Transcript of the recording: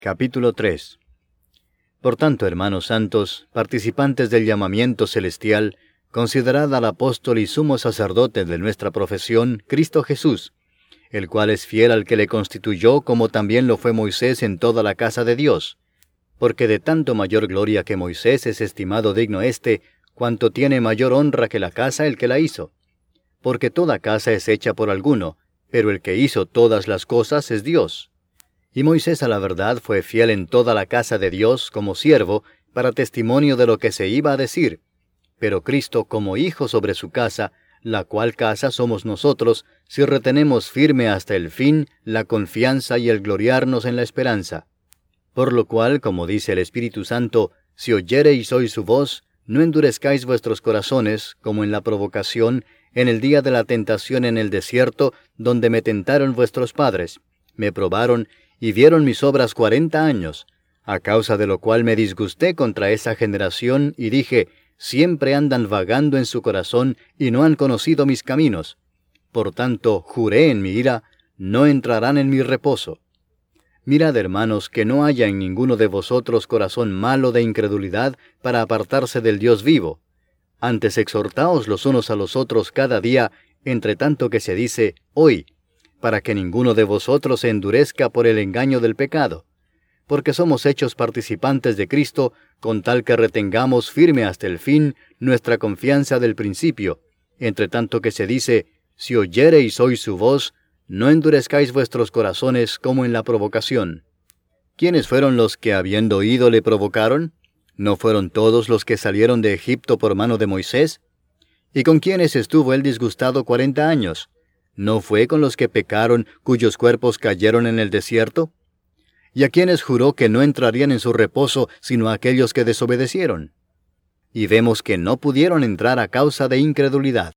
Capítulo 3. Por tanto, hermanos santos, participantes del llamamiento celestial, considerad al apóstol y sumo sacerdote de nuestra profesión, Cristo Jesús, el cual es fiel al que le constituyó, como también lo fue Moisés en toda la casa de Dios. Porque de tanto mayor gloria que Moisés es estimado digno cuanto tiene mayor honra que la casa el que la hizo. Porque toda casa es hecha por alguno, pero el que hizo todas las cosas es Dios. Y Moisés a la verdad fue fiel en toda la casa de Dios como siervo, para testimonio de lo que se iba a decir. Pero Cristo como hijo sobre su casa, la cual casa somos nosotros, si retenemos firme hasta el fin la confianza y el gloriarnos en la esperanza. Por lo cual, como dice el Espíritu Santo, si oyereis hoy su voz, no endurezcáis vuestros corazones, como en la provocación, en el día de la tentación en el desierto, donde me tentaron vuestros padres, me probaron, y vieron mis obras 40 años, a causa de lo cual me disgusté contra esa generación, y dije, siempre andan vagando en su corazón, y no han conocido mis caminos. Por tanto, juré en mi ira, no entrarán en mi reposo. Mirad, hermanos, que no haya en ninguno de vosotros corazón malo de incredulidad para apartarse del Dios vivo. Antes exhortaos los unos a los otros cada día, entre tanto que se dice, hoy, para que ninguno de vosotros se endurezca por el engaño del pecado. Porque somos hechos participantes de Cristo, con tal que retengamos firme hasta el fin nuestra confianza del principio, entre tanto que se dice, si oyereis hoy su voz, no endurezcáis vuestros corazones como en la provocación. ¿Quiénes fueron los que habiendo oído le provocaron? ¿No fueron todos los que salieron de Egipto por mano de Moisés? ¿Y con quiénes estuvo él disgustado 40 años? ¿No fue con los que pecaron, cuyos cuerpos cayeron en el desierto? ¿Y a quienes juró que no entrarían en su reposo, sino a aquellos que desobedecieron? Y vemos que no pudieron entrar a causa de incredulidad.